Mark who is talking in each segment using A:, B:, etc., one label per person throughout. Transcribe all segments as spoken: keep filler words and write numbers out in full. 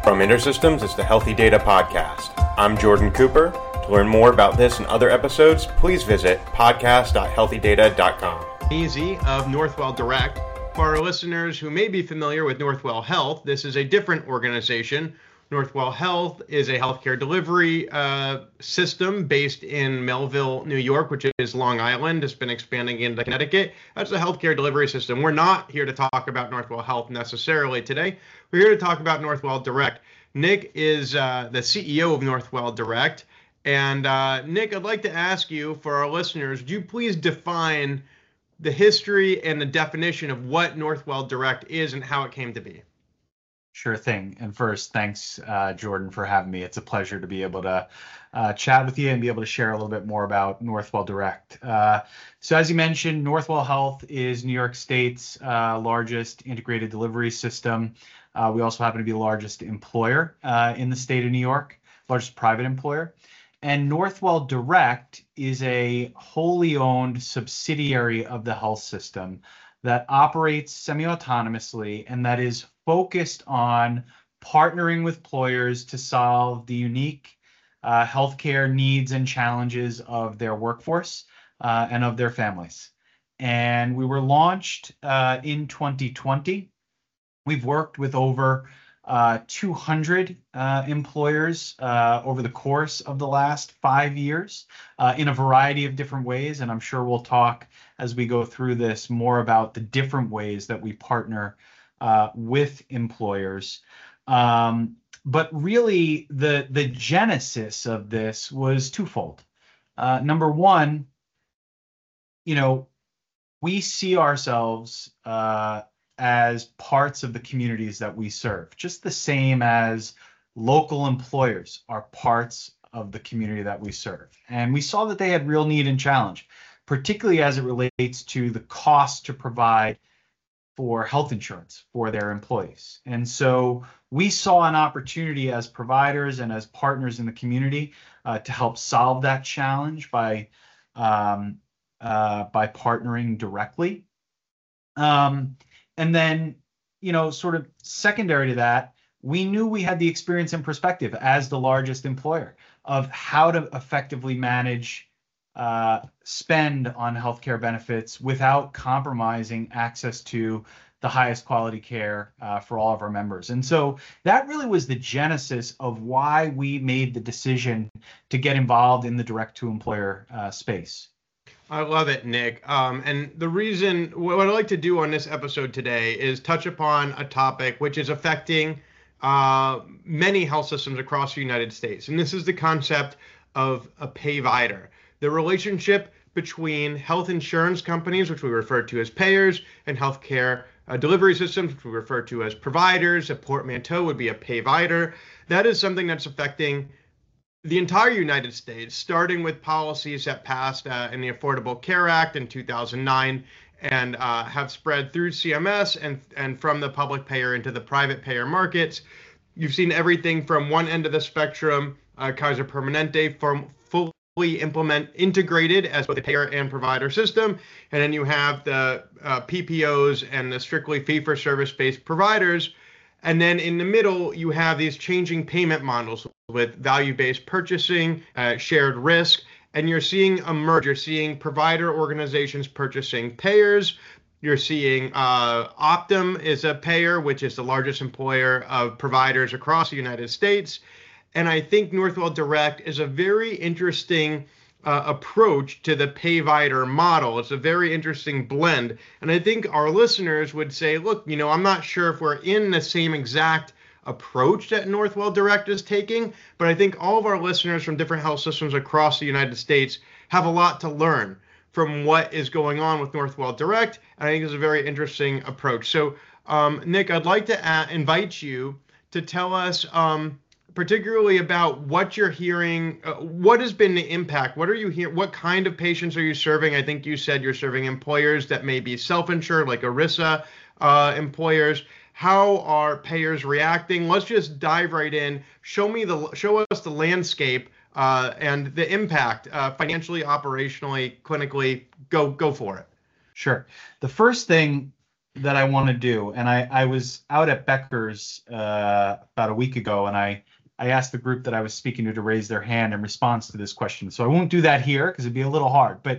A: From InterSystems, it's the Healthy Data Podcast. I'm Jordan Cooper. To learn more about this and other episodes, please visit podcast dot healthy data dot com.
B: Easy of Northwell Direct. For our listeners who may be familiar with Northwell Health, this is a different organization. Northwell Health is a healthcare delivery uh, system based in Melville, New York, which is Long Island. It's been expanding into Connecticut. That's a healthcare delivery system. We're not here to talk about Northwell Health necessarily today. We're here to talk about Northwell Direct. Nick is uh, the C E O of Northwell Direct. And uh, Nick, I'd like to ask you, for our listeners, would you please define the history and the definition of what Northwell Direct is and how it came to be?
C: Sure thing. And first, thanks, uh, Jordan, for having me. It's a pleasure to be able to uh, chat with you and be able to share a little bit more about Northwell Direct. Uh, so as you mentioned, Northwell Health is New York State's uh, largest integrated delivery system. Uh, we also happen to be the largest employer uh, in the state of New York, largest private employer. And Northwell Direct is a wholly owned subsidiary of the health system that operates semi-autonomously and that is focused on partnering with employers to solve the unique uh, healthcare needs and challenges of their workforce uh, and of their families. And we were launched uh, in twenty twenty. We've worked with over uh, two hundred uh, employers uh, over the course of the last five years uh, in a variety of different ways. And I'm sure we'll talk as we go through this more about the different ways that we partner uh, with employers. Um, but really, the, the genesis of this was twofold. Uh, number one, you know, we see ourselves uh, as parts of the communities that we serve, just the same as local employers are parts of the community that we serve. And we saw that they had real need and challenge, particularly as it relates to the cost to provide for health insurance for their employees. And so we saw an opportunity as providers and as partners in the community uh, to help solve that challenge by um, uh, by partnering directly. Um, and then, you know, sort of secondary to that, we knew we had the experience and perspective as the largest employer of how to effectively manage uh, spend on healthcare benefits without compromising access to the highest quality care uh, for all of our members. And so that really was the genesis of why we made the decision to get involved in the direct-to-employer uh, space.
B: I love it, Nick. Um, and the reason, what I'd like to do on this episode today is touch upon a topic which is affecting uh, many health systems across the United States. And this is the concept of a payvider, the relationship between health insurance companies, which we refer to as payers, and healthcare uh, delivery systems, which we refer to as providers. A portmanteau would be a payvider. That is something that's affecting the entire United States, starting with policies that passed uh, in the Affordable Care Act in two thousand nine and uh, have spread through C M S and, and from the public payer into the private payer markets. You've seen everything from one end of the spectrum, uh, Kaiser Permanente, from fully implement integrated as both a payer and provider system. And then you have the uh, P P Os and the strictly fee-for-service based providers. And then in the middle, you have these changing payment models with value-based purchasing, uh, shared risk, and you're seeing a merge. You're seeing provider organizations purchasing payers. You're seeing uh, Optum is a payer, which is the largest employer of providers across the United States. And I think Northwell Direct is a very interesting Uh, approach to the payvider model. It's a very interesting blend. And I think our listeners would say, look, you know, I'm not sure if we're in the same exact approach that Northwell Direct is taking, but I think all of our listeners from different health systems across the United States have a lot to learn from what is going on with Northwell Direct. And I think it's a very interesting approach. So, um, Nick, I'd like to uh, invite you to tell us um, particularly about what you're hearing. Uh, what has been the impact? What are you hearing? What kind of patients are you serving? I think you said you're serving employers that may be self-insured, like ERISA uh, employers. How are payers reacting? Let's just dive right in. Show me the, show us the landscape uh, and the impact uh, financially, operationally, clinically. Go, go for it.
C: Sure. The first thing that I want to do. And I, I was out at Becker's uh, about a week ago, and I, I asked the group that I was speaking to to raise their hand in response to this question. So I won't do that here because it'd be a little hard. But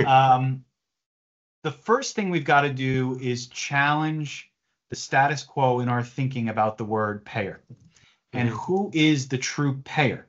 C: um, the first thing we've got to do is challenge the status quo in our thinking about the word payer. And
B: Mhm.
C: who is the true payer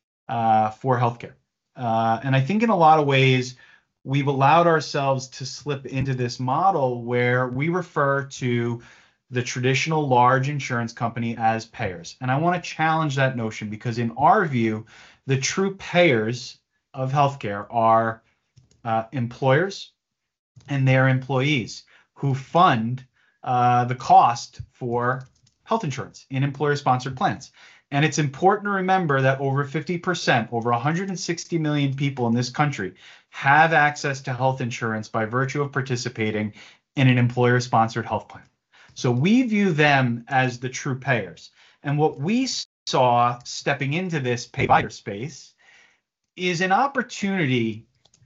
C: uh, for healthcare? Uh, and I think in a lot of ways, we've allowed ourselves to slip into this model where we refer to the traditional large insurance company as payers. And I want to challenge that notion because in our view, the true payers of healthcare are uh, employers and their employees who fund uh, the cost for health insurance in employer-sponsored plans. And it's important to remember that over fifty percent, over one hundred sixty million people in this country have access to health insurance by virtue of participating in an employer-sponsored health plan. So we view them as the true payers. And what we saw stepping into this payer space is an opportunity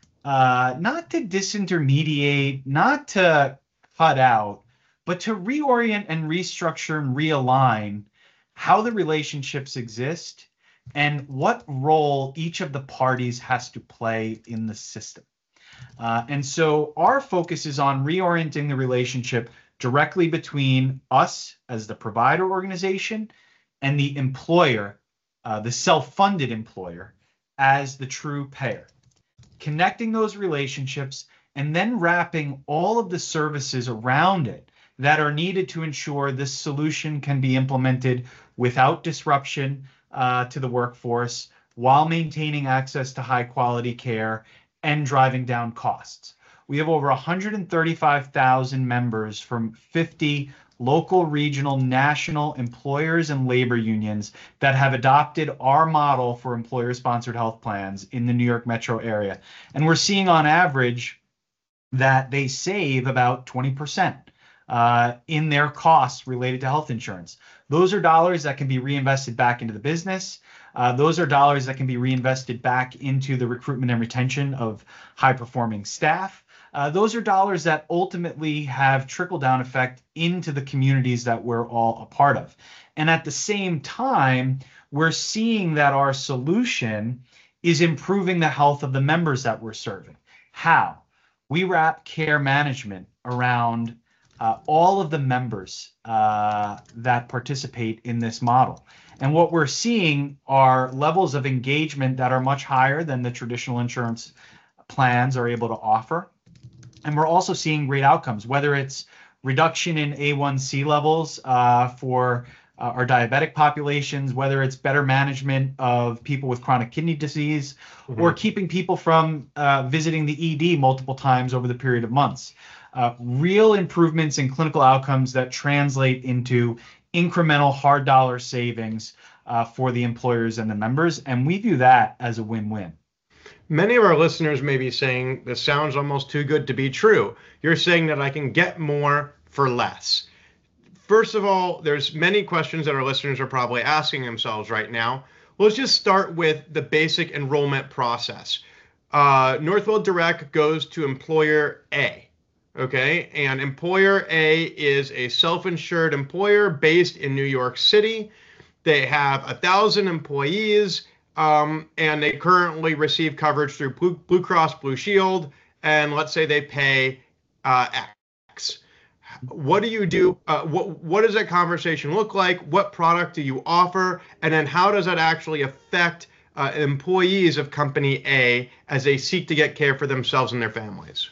C: uh, not to disintermediate, not to cut out, but to reorient and restructure and realign how the relationships exist and what role each of the parties has to play in the system. Uh, and so our focus is on reorienting the relationship directly between us as the provider organization and the employer, uh, the self-funded employer, as the true payer. Connecting those relationships and then wrapping all of the services around it that are needed to ensure this solution can be implemented without disruption uh, to the workforce while maintaining access to high quality care and driving down costs. We have over one hundred thirty-five thousand members from fifty local, regional, national employers and labor unions that have adopted our model for employer-sponsored health plans in the New York metro area. And we're seeing on average that they save about twenty percent uh, in their costs related to health insurance. Those are dollars that can be reinvested back into the business. Uh, those are dollars that can be reinvested back into the recruitment and retention of high-performing staff. Uh, those are dollars that ultimately have trickle-down effect into the communities that we're all a part of. And at the same time, we're seeing that our solution is improving the health of the members that we're serving. How? We wrap care management around uh, all of the members uh, that participate in this model. And what we're seeing are levels of engagement that are much higher than the traditional insurance plans are able to offer. And we're also seeing great outcomes, whether it's reduction in A one C levels uh, for uh, our diabetic populations, whether it's better management of people with chronic kidney disease, mm-hmm. or keeping people from uh, visiting the E D multiple times over the period of months. Uh, real improvements in clinical outcomes that translate into incremental hard dollar savings uh, for the employers and the members. And we view that as a win-win.
B: Many of our listeners may be saying, this sounds almost too good to be true. You're saying that I can get more for less. First of all, there's many questions that our listeners are probably asking themselves right now. Let's just start with the basic enrollment process. Uh, Northwell Direct goes to employer A. Okay, and employer A is a self-insured employer based in New York City. They have a thousand employees, um, and they currently receive coverage through Blue, Blue Cross Blue Shield, and let's say they pay uh, X. What do you do? Uh, what what does that conversation look like? What product do you offer? And then how does that actually affect uh, employees of company A as they seek to get care for themselves and their families?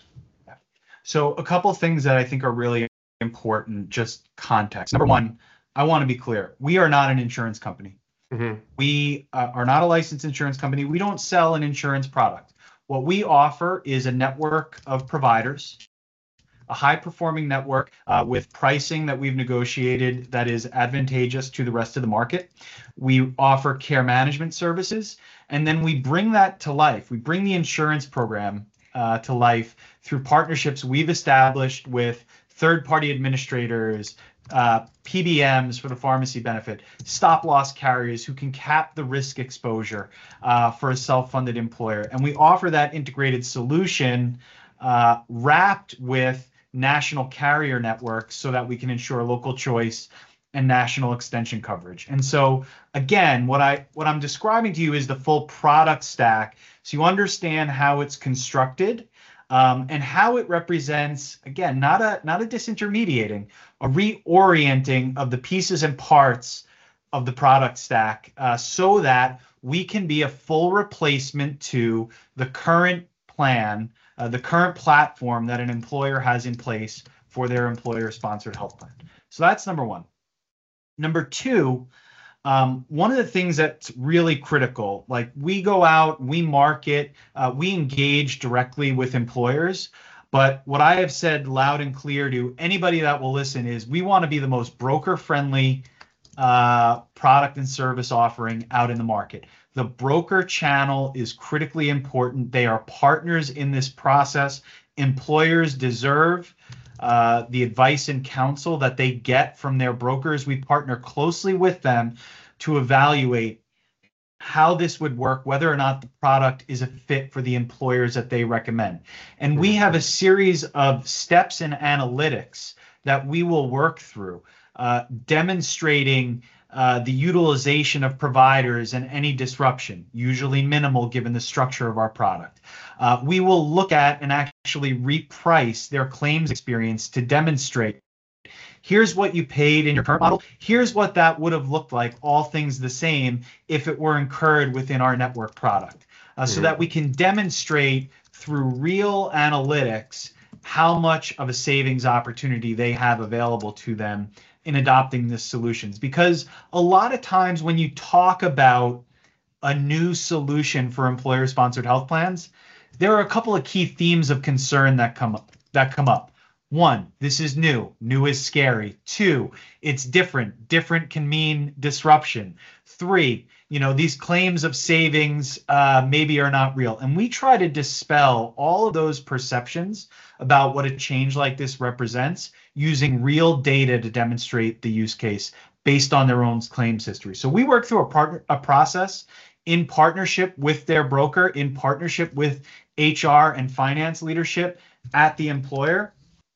C: So a couple of things that I think are really important, just context. Number one, I want to be clear. We are not an insurance company. Mm-hmm. We uh, are not a licensed insurance company. We don't sell an insurance product. What we offer is a network of providers, a high-performing network uh, with pricing that we've negotiated that is advantageous to the rest of the market. We offer care management services, and then we bring that to life. We bring the insurance program Uh, to life through partnerships we've established with third-party administrators, uh, P B Ms for the pharmacy benefit, stop-loss carriers who can cap the risk exposure uh, for a self-funded employer. And we offer that integrated solution uh, wrapped with national carrier networks so that we can ensure local choice and national extension coverage. And so again, what I what I'm describing to you is the full product stack, so you understand how it's constructed, um, and how it represents, again, not a not a disintermediating, a reorienting of the pieces and parts of the product stack, uh, so that we can be a full replacement to the current plan, uh, the current platform that an employer has in place for their employer-sponsored health plan. So that's number one. Number two, um, one of the things that's really critical, like we go out, we market, uh, we engage directly with employers. But what I have said loud and clear to anybody that will listen is we want to be the most broker-friendly uh, product and service offering out in the market. The broker channel is critically important. They are partners in this process. Employers deserve Uh, the advice and counsel that they get from their brokers. We partner closely with them to evaluate how this would work, whether or not the product is a fit for the employers that they recommend. And we have a series of steps and analytics that we will work through, uh, demonstrating uh, the utilization of providers and any disruption, usually minimal given the structure of our product. Uh, we will look at and actually reprice their claims experience to demonstrate, here's what you paid in your current model, here's what that would have looked like, all things the same, if it were incurred within our network product, uh, mm-hmm. so that we can demonstrate through real analytics how much of a savings opportunity they have available to them in adopting these solutions. Because a lot of times when you talk about a new solution for employer-sponsored health plans, there are a couple of key themes of concern that come up. That come up. One, this is new. New is scary. Two, it's different. Different can mean disruption. Three, you know, these claims of savings uh, maybe are not real. And we try to dispel all of those perceptions about what a change like this represents using real data to demonstrate the use case based on their own claims history. So we work through a partner, a process in partnership with their broker, in partnership with H R and finance leadership at the employer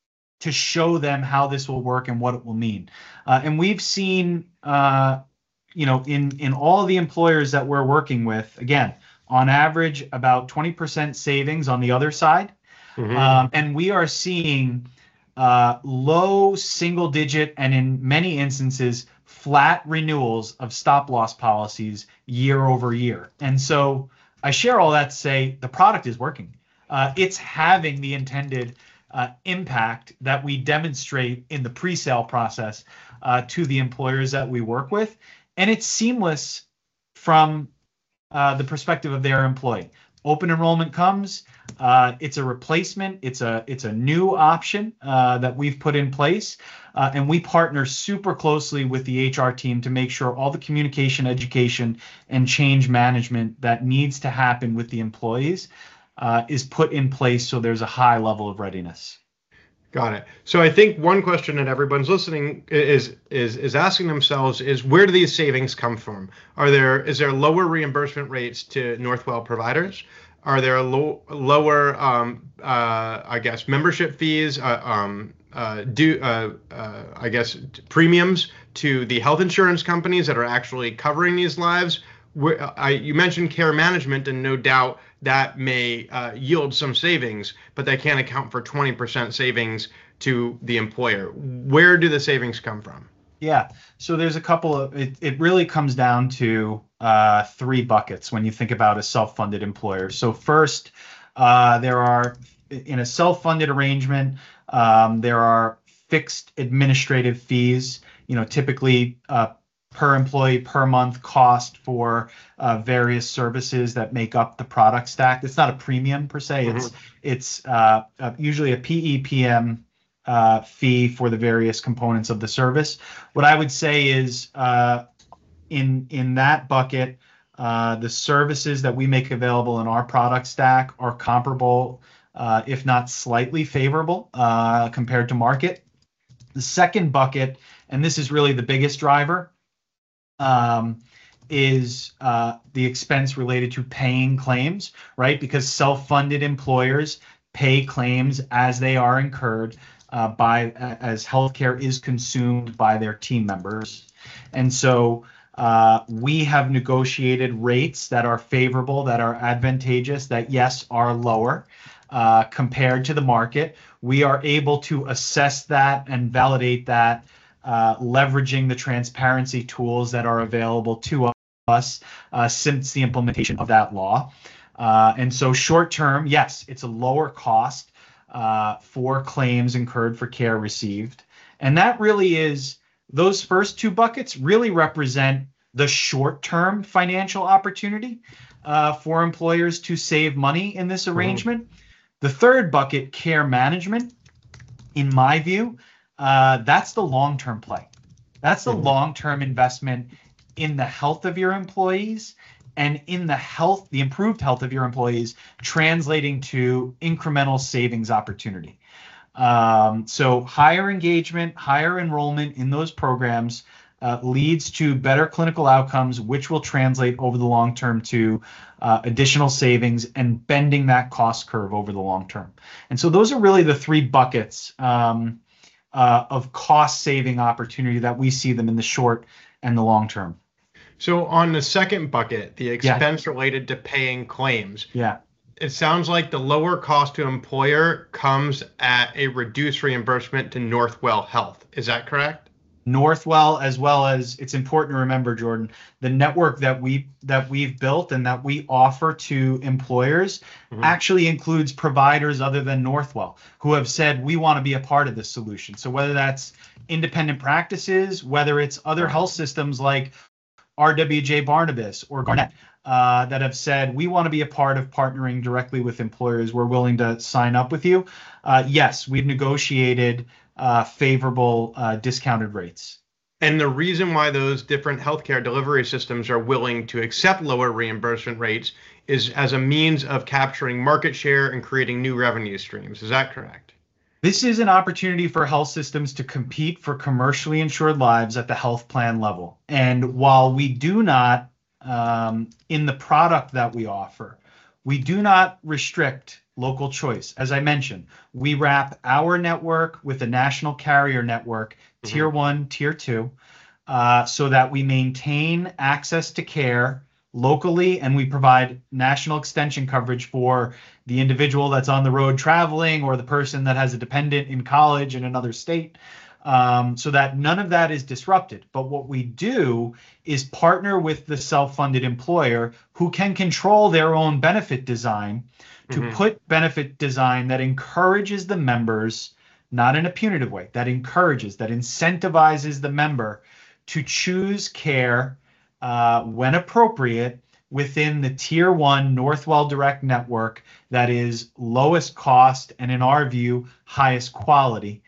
C: to show them how this will work and what it will mean. Uh, and we've seen, uh, you know, in, in all of the employers that we're working with, again, on average, about twenty percent savings on the other side. Mm-hmm. Um, and we are seeing uh, low single digit and in many instances, flat renewals of stop loss policies year over year. And so I share all that to say the product is working. Uh, it's having the intended uh, impact that we demonstrate in the pre-sale process uh, to the employers that we work with. And it's seamless from uh, the perspective of their employee. Open enrollment comes, uh, it's a replacement, it's a it's a new option uh, that we've put in place, uh, and we partner super closely with the H R team to make sure all the communication, education, and change management that needs to happen with the employees uh, is put in place so there's a high level of readiness.
B: Got it. So I think one question that everyone's listening is is is asking themselves is, where do these savings come from? Are there is there lower reimbursement rates to Northwell providers? Are there low, lower, um, uh, I guess, membership fees, uh, um, uh, do uh, uh, I guess premiums to the health insurance companies that are actually covering these lives? Where, I, you mentioned care management, and no doubt that may uh, yield some savings, but they can't account for twenty percent savings to the employer. Where do the savings come from?
C: Yeah, so there's a couple of, it, it really comes down to uh, three buckets when you think about a self-funded employer. So first, uh, there are, in a self-funded arrangement, um, there are fixed administrative fees, you know, typically uh, per employee per month cost for uh, various services that make up the product stack. It's not a premium per se. Mm-hmm. It's it's uh, uh, usually a P E P M uh, fee for the various components of the service. What I would say is uh, in in that bucket, uh, the services that we make available in our product stack are comparable, uh, if not slightly favorable uh, compared to market. The second bucket, and this is really the biggest driver, Um, is uh, the expense related to paying claims, right? Because self-funded employers pay claims as they are incurred. uh, by as healthcare is consumed by their team members. And so uh, we have negotiated rates that are favorable, that are advantageous, that yes, are lower uh, compared to the market. We are able to assess that and validate that, uh, leveraging the transparency tools that are available to us uh, since the implementation of that law. Uh, and so short term, yes, it's a lower cost uh, for claims incurred for care received. And that really is, those first two buckets really represent the short term financial opportunity uh, for employers to save money in this arrangement. Mm-hmm. The third bucket, care management, in my view, uh, that's the long term play. That's the mm-hmm. long term investment in the health of your employees and in the health, the improved health of your employees, translating to incremental savings opportunity. Um, so higher engagement, higher enrollment in those programs uh, leads to better clinical outcomes, which will translate over the long term to uh, additional savings and bending that cost curve over the long term. And so those are really the three buckets um, uh, of cost saving opportunity that we see them in the short and the long term.
B: So on the second bucket, the expense yeah. related to paying claims.
C: Yeah.
B: It sounds like the lower cost to employer comes at a reduced reimbursement to Northwell Health. Is that correct?
C: Northwell, as well as, it's important to remember, Jordan, the network that we that we've built and that we offer to employers mm-hmm. actually includes providers other than Northwell who have said we want to be a part of this solution. So whether that's independent practices, whether it's other health systems like R W J Barnabas or Garnett uh, that have said, we want to be a part of partnering directly with employers. We're willing to sign up with you. Uh, yes, we've negotiated uh, favorable uh, discounted rates.
B: And the reason why those different healthcare delivery systems are willing to accept lower reimbursement rates is as a means of capturing market share and creating new revenue streams. Is that correct?
C: This is an opportunity for health systems to compete for commercially insured lives at the health plan level. And while we do not, um, in the product that we offer, we do not restrict local choice. As I mentioned, we wrap our network with a national carrier network, mm-hmm. tier one, tier two, uh, so that we maintain access to care locally, and we provide national extension coverage for the individual that's on the road traveling or the person that has a dependent in college in another state, um, so that none of that is disrupted. But what we do is partner with the self-funded employer who can control their own benefit design to mm-hmm. put benefit design that encourages the members, not in a punitive way, that encourages, that incentivizes the member to choose care Uh, when appropriate within the tier one Northwell Direct network that is lowest cost and, in our view, highest quality.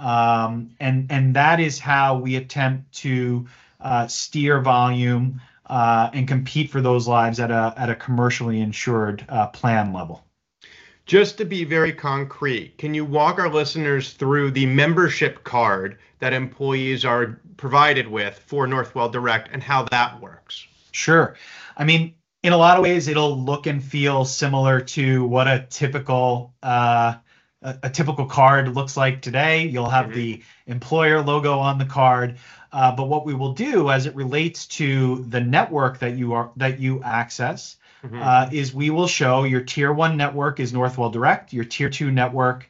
C: Um, and, and that is how we attempt to uh, steer volume uh, and compete for those lives at a, at a commercially insured uh, plan level.
B: Just to be very concrete, can you walk our listeners through the membership card that employees are provided with for Northwell Direct and how that works?
C: Sure. I mean, in a lot of ways, it'll look and feel similar to what a typical uh, a, a typical card looks like today. You'll have mm-hmm. the employer logo on the card, uh, but what we will do as it relates to the network that you are that you access. Mm-hmm. Uh, is we will show your tier one network is Northwell Direct. Your tier two network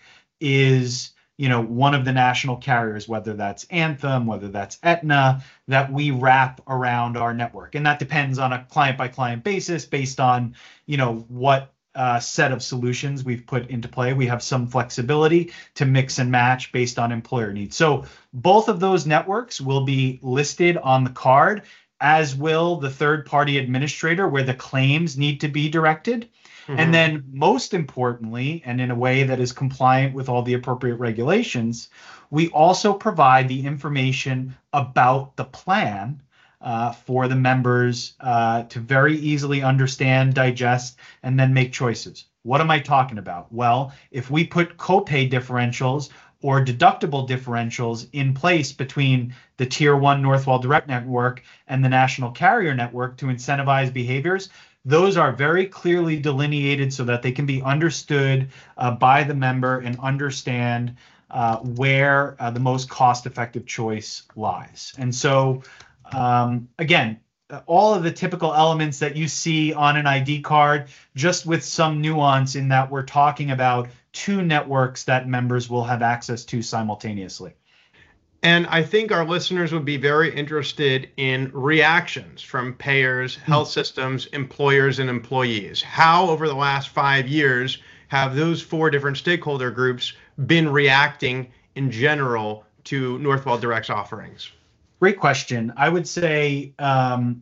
C: is, you know, one of the national carriers, whether that's Anthem, whether that's Aetna, that we wrap around our network. And that depends on a client by client basis based on, you know, what uh, set of solutions we've put into play. We have some flexibility to mix and match based on employer needs. So both of those networks will be listed on the card, as will the third-party administrator where the claims need to be directed. Mm-hmm. And then most importantly, and in a way that is compliant with all the appropriate regulations, we also provide the information about the plan uh, for the members uh, to very easily understand, digest, and then make choices. What am I talking about? Well, if we put copay differentials or deductible differentials in place between the tier one Northwell Direct network and the national carrier network to incentivize behaviors, those are very clearly delineated so that they can be understood uh, by the member and understand uh, where uh, the most cost-effective choice lies. And so, um, again, all of the typical elements that you see on an I D card, just with some nuance in that we're talking about two networks that members will have access to simultaneously.
B: And I think our listeners would be very interested in reactions from payers, health systems, employers, and employees. How, over the last five years, have those four different stakeholder groups been reacting in general to Northwell Direct's offerings?
C: Great question. I would say um,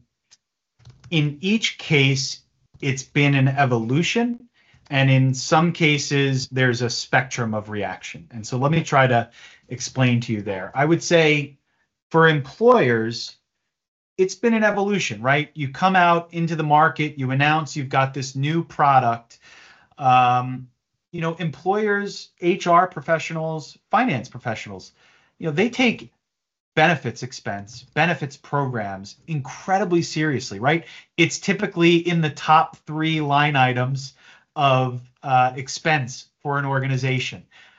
C: in each case, it's been an evolution. And in some cases, there's a spectrum of reaction. And so let me try to explain to you there. I would say for employers, it's been an evolution, right? You come out into the market, you announce you've got this new product. Um, you know, employers, H R professionals, finance professionals, you know, they take benefits expense, benefits programs incredibly seriously, right? It's typically in the top three line items of uh, expense for an organization.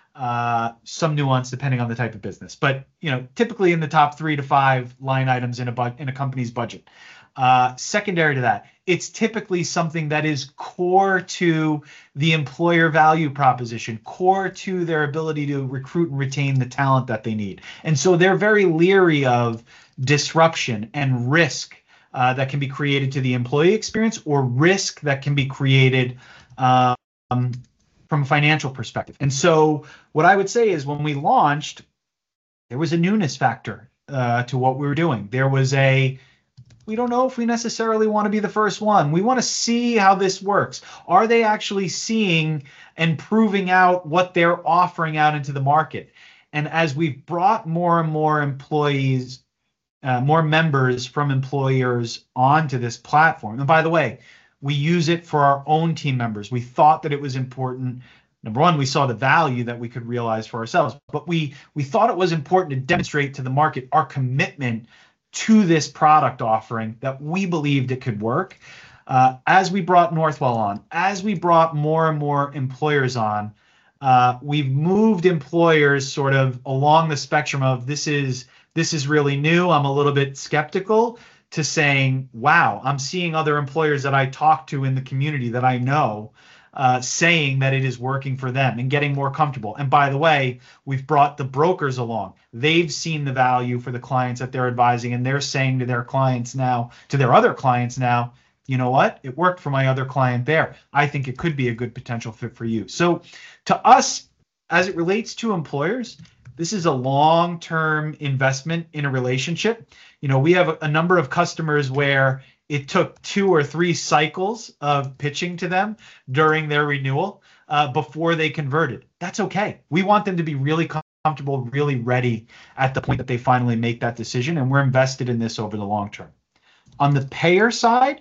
C: Uh, some nuance depending on the type of business, but you know, typically in the top three to five line items in a bu- in a company's budget. Uh, secondary to that, it's typically something that is core to the employer value proposition, core to their ability to recruit and retain the talent that they need. And so they're very leery of disruption and risk uh, that can be created to the employee experience, or risk that can be created um, from a financial perspective. And so what I would say is when we launched, there was a newness factor uh, to what we were doing. There was a, we don't know if we necessarily want to be the first one. We want to see how this works. Are they actually seeing and proving out what they're offering out into the market? And as we've brought more and more employees, uh, more members from employers onto this platform, and by the way, we use it for our own team members. We thought that it was important. Number one, we saw the value that we could realize for ourselves, but we we thought it was important to demonstrate to the market our commitment to this product offering, that we believed it could work. Uh, as we brought Northwell on, as we brought more and more employers on, uh, we've moved employers sort of along the spectrum of this is this is really new, I'm a little bit skeptical, to saying, wow, I'm seeing other employers that I talk to in the community that I know uh, saying that it is working for them and getting more comfortable. And by the way, we've brought the brokers along. They've seen the value for the clients that they're advising, and they're saying to their clients now, to their other clients now, you know what, it worked for my other client there. I think it could be a good potential fit for you. So to us, as it relates to employers, this is a long-term investment in a relationship. You know, we have a, a number of customers where it took two or three cycles of pitching to them during their renewal uh, before they converted. That's okay. We want them to be really comfortable, really ready at the point that they finally make that decision, and we're invested in this over the long term. On the payer side,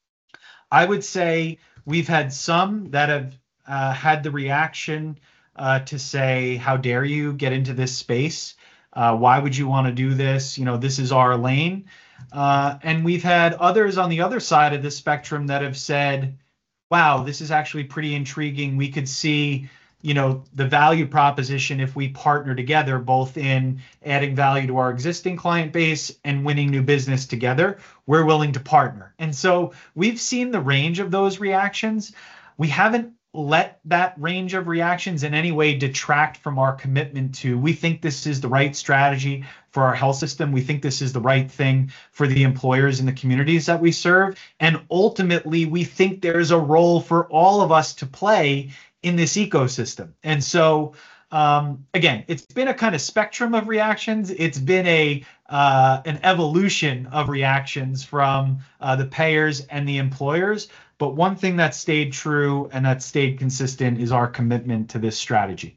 C: I would say we've had some that have uh, had the reaction uh, to say, how dare you get into this space? Uh, why would you want to do this? You know, this is our lane. Uh, and we've had others on the other side of the spectrum that have said, wow, this is actually pretty intriguing. We could see, you know, the value proposition if we partner together, both in adding value to our existing client base and winning new business together. We're willing to partner. And so we've seen the range of those reactions. We haven't let that range of reactions in any way detract from our commitment to, we think this is the right strategy for our health system. We think this is the right thing for the employers in the communities that we serve. And ultimately, we think there's a role for all of us to play in this ecosystem. And so, um, again, it's been a kind of spectrum of reactions. It's been a uh, an evolution of reactions from uh, the payers and the employers. But one thing that stayed true and that stayed consistent is our commitment to this strategy.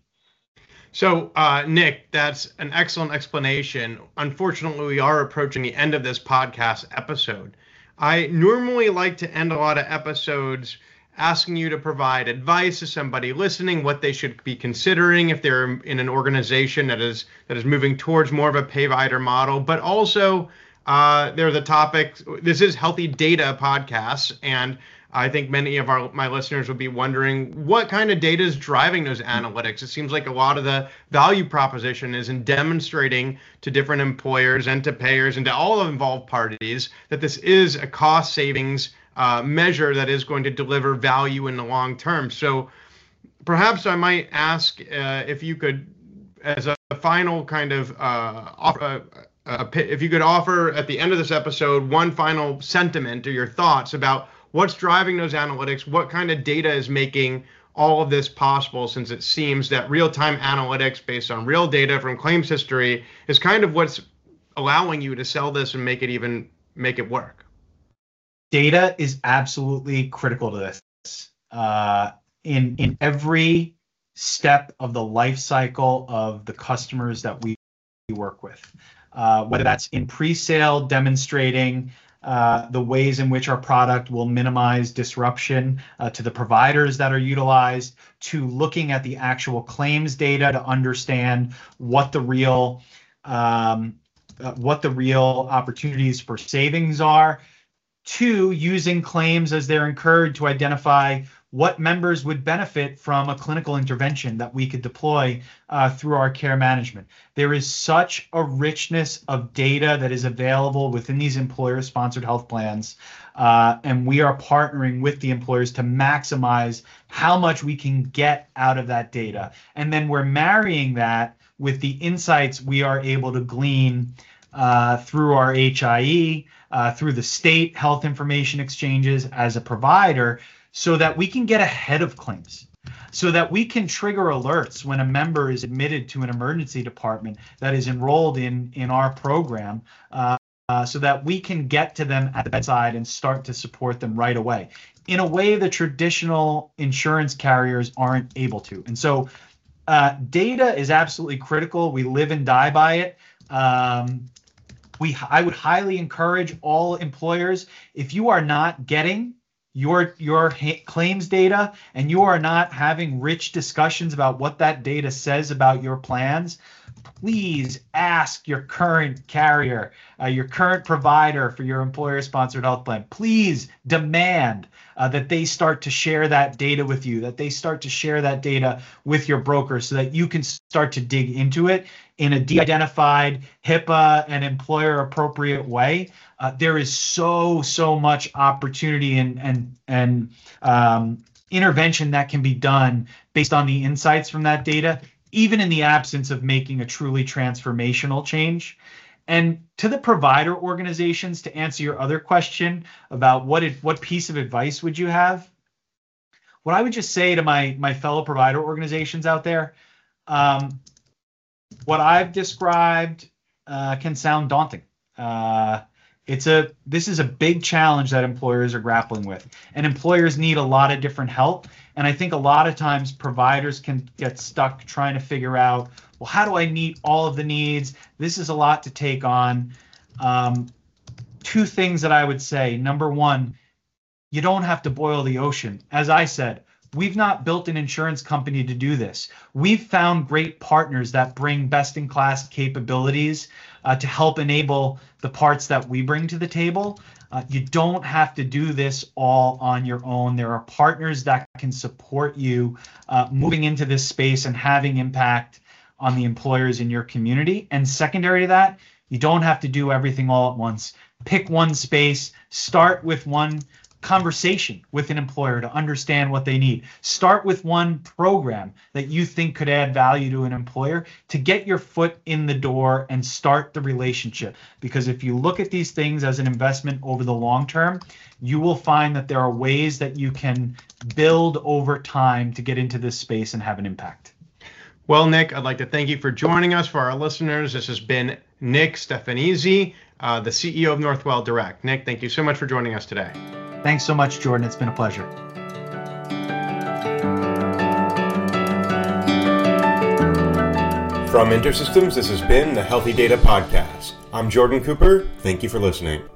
B: So, uh, Nick, that's an excellent explanation. Unfortunately, we are approaching the end of this podcast episode. I normally like to end a lot of episodes asking you to provide advice to somebody listening, what they should be considering if they're in an organization that is that is moving towards more of a payvider model, but also uh, there are the topics. This is Healthy Data Podcasts, and I think many of our my listeners would be wondering what kind of data is driving those analytics. It seems like a lot of the value proposition is in demonstrating to different employers and to payers and to all involved parties that this is a cost savings uh, measure that is going to deliver value in the long term. So perhaps I might ask uh, if you could, as a final kind of uh, offer, uh, uh, if you could offer at the end of this episode one final sentiment or your thoughts about what's driving those analytics, what kind of data is making all of this possible, since it seems that real-time analytics based on real data from claims history is kind of what's allowing you to sell this and make it even make it work.
C: Data is absolutely critical to this. Uh, in in every step of the life cycle of the customers that we work with, uh, whether that's in pre-sale demonstrating Uh, the ways in which our product will minimize disruption uh, to the providers that are utilized, to looking at the actual claims data to understand what the real um, uh, what the real opportunities for savings are, to using claims as they're incurred to identify what members would benefit from a clinical intervention that we could deploy uh, through our care management. There is such a richness of data that is available within these employer-sponsored health plans, uh, and we are partnering with the employers to maximize how much we can get out of that data. And then we're marrying that with the insights we are able to glean uh, through our H I E, uh, through the state health information exchanges as a provider, so that we can get ahead of claims, so that we can trigger alerts when a member is admitted to an emergency department that is enrolled in, in our program, uh, uh, so that we can get to them at the bedside and start to support them right away in a way the traditional insurance carriers aren't able to. And so uh, data is absolutely critical. We live and die by it. Um, we, I would highly encourage all employers, if you are not getting your your claims data and you are not having rich discussions about what that data says about your plans, please ask your current carrier, uh, your current provider for your employer-sponsored health plan. Please demand uh, that they start to share that data with you, that they start to share that data with your broker so that you can start to dig into it in a de-identified, HIPAA, and employer-appropriate way. Uh, there is so, so much opportunity and and and um, intervention that can be done based on the insights from that data, even in the absence of making a truly transformational change. And to the provider organizations, to answer your other question about what it, what piece of advice would you have, what I would just say to my my fellow provider organizations out there, um, what I've described uh, can sound daunting. Uh, It's a this is a big challenge that employers are grappling with, and employers need a lot of different help. And I think a lot of times providers can get stuck trying to figure out, well, how do I meet all of the needs? This is a lot to take on. Um, two things that I would say. Number one, you don't have to boil the ocean. As I said, we've not built an insurance company to do this. We've found great partners that bring best-in-class capabilities uh, to help enable the parts that we bring to the table. Uh, you don't have to do this all on your own. There are partners that can support you uh, moving into this space and having impact on the employers in your community. And secondary to that, you don't have to do everything all at once. Pick one space, start with one conversation with an employer to understand what they need. Start with one program that you think could add value to an employer to get your foot in the door and start the relationship. Because if you look at these things as an investment over the long term, you will find that there are ways that you can build over time to get into this space and have an impact.
B: Well, Nick, I'd like to thank you for joining us. For our listeners, this has been Nick Stefanese, uh, the C E O of Northwell Direct. Nick, thank you so much for joining us today.
C: Thanks so much, Jordan. It's been a pleasure.
A: From InterSystems, this has been the Healthy Data Podcast. I'm Jordan Cooper. Thank you for listening.